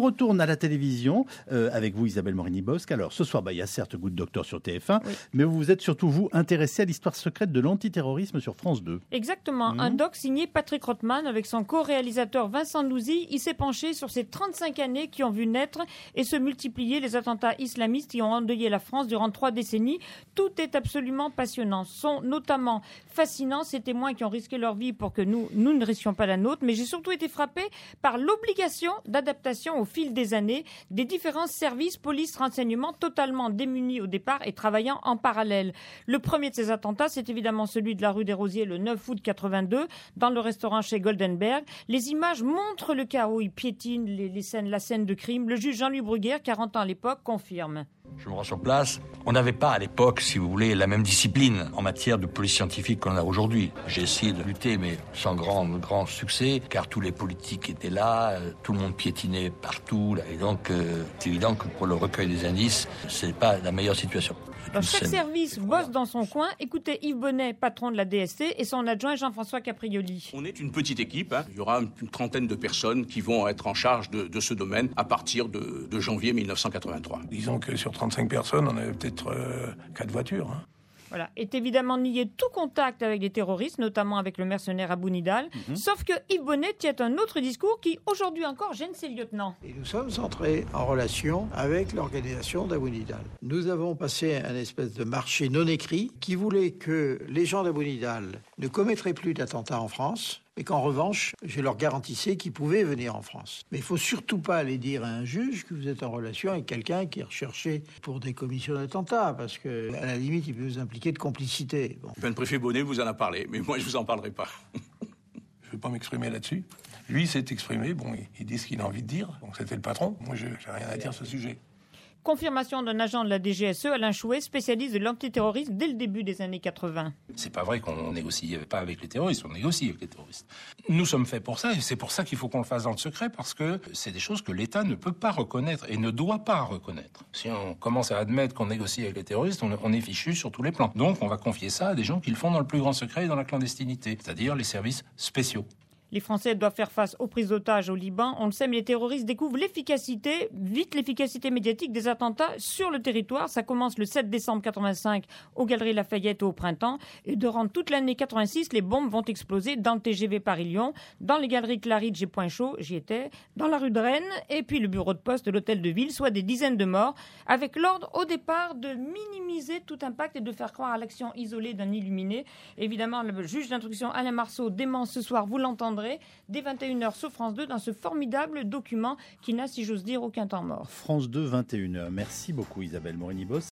retourne à la télévision avec vous, Isabelle Morini-Bosc. Alors, ce soir, il y a certes Good Doctor sur TF1, oui. Mais vous êtes surtout, vous, intéressé à l'histoire secrète de l'antiterrorisme sur France 2. Exactement. Un doc signé Patrick Rothman avec son co-réalisateur Vincent Louzy. Il s'est penché sur ces 35 années qui ont vu naître et se multiplier les attentats islamistes qui ont endeuillé la France durant 3 décennies. Tout est absolument passionnant. Sont notamment fascinants ces témoins qui ont risqué leur vie pour que nous ne risquions pas la nôtre. Mais j'ai surtout été frappé par l'obligation d'adaptation au fil des années des différents services, police, renseignement, totalement démunis au départ et travaillant en parallèle. Le premier de ces attentats, c'est évidemment celui de la rue des Rosiers le 9 août 82, dans le restaurant chez Goldenberg. Les images montrent le chaos, ils piétinent la scène de crime. Le juge Jean-Louis Bruguière, 40 ans à l'époque, confirme. Je me rends sur place. On n'avait pas à l'époque, si vous voulez, la même discipline en matière de police scientifique qu'on a aujourd'hui. J'ai essayé de lutter, mais sans grand succès, car tous les politiques étaient là, tout le monde piétinait partout, et donc c'est évident que pour le recueil des indices, c'est pas la meilleure situation. Alors, chaque service bosse dans son coin. Écoutez Yves Bonnet, patron de la DST, et son adjoint Jean-François Caprioli. On est une petite équipe. Il y aura une trentaine de personnes qui vont être en charge de ce domaine à partir de janvier 1983. Disons que sur 35 personnes, on avait peut-être 4 voitures. Voilà, est évidemment nié tout contact avec les terroristes, notamment avec le mercenaire Abou Nidal. Sauf que Yves Bonnet tient un autre discours qui, aujourd'hui encore, gêne ses lieutenants. Et nous sommes entrés en relation avec l'organisation d'Abou Nidal. Nous avons passé un espèce de marché non écrit qui voulait que les gens d'Abou Nidal ne commettraient plus d'attentats en France, mais qu'en revanche, je leur garantissais qu'ils pouvaient venir en France. Mais il ne faut surtout pas aller dire à un juge que vous êtes en relation avec quelqu'un qui est recherché pour des commissions d'attentats, parce qu'à la limite, il peut vous impliquer de complicité. Bon. Le préfet Bonnet vous en a parlé, mais moi, je ne vous en parlerai pas. Je ne vais pas m'exprimer là-dessus. Lui, s'est exprimé, bon, il dit ce qu'il a envie de dire, donc c'était le patron. Moi, je n'ai rien à dire sur ce sujet. Confirmation d'un agent de la DGSE, Alain Chouet, spécialiste de l'antiterrorisme dès le début des années 80. C'est pas vrai qu'on négocie pas avec les terroristes, on négocie avec les terroristes. Nous sommes faits pour ça, et c'est pour ça qu'il faut qu'on le fasse dans le secret, parce que c'est des choses que l'État ne peut pas reconnaître et ne doit pas reconnaître. Si on commence à admettre qu'on négocie avec les terroristes, on est fichu sur tous les plans. Donc on va confier ça à des gens qui le font dans le plus grand secret et dans la clandestinité, c'est-à-dire les services spéciaux. Les Français doivent faire face aux prises d'otages au Liban. On le sait, mais les terroristes découvrent l'efficacité médiatique des attentats sur le territoire. Ça commence le 7 décembre 85 aux Galeries Lafayette au printemps. Et durant toute l'année 86, les bombes vont exploser dans le TGV Paris-Lyon, dans les Galeries Claridge et Point-Chaud, j'y étais, dans la rue de Rennes, et puis le bureau de poste de l'hôtel de ville, soit des dizaines de morts, avec l'ordre au départ de minimiser tout impact et de faire croire à l'action isolée d'un illuminé. Évidemment, le juge d'instruction Alain Marceau dément ce soir, vous l'entendrez, dès 21h sur France 2 dans ce formidable document qui n'a, si j'ose dire, aucun temps mort. France 2, 21h. Merci beaucoup Isabelle Morini-Bosc.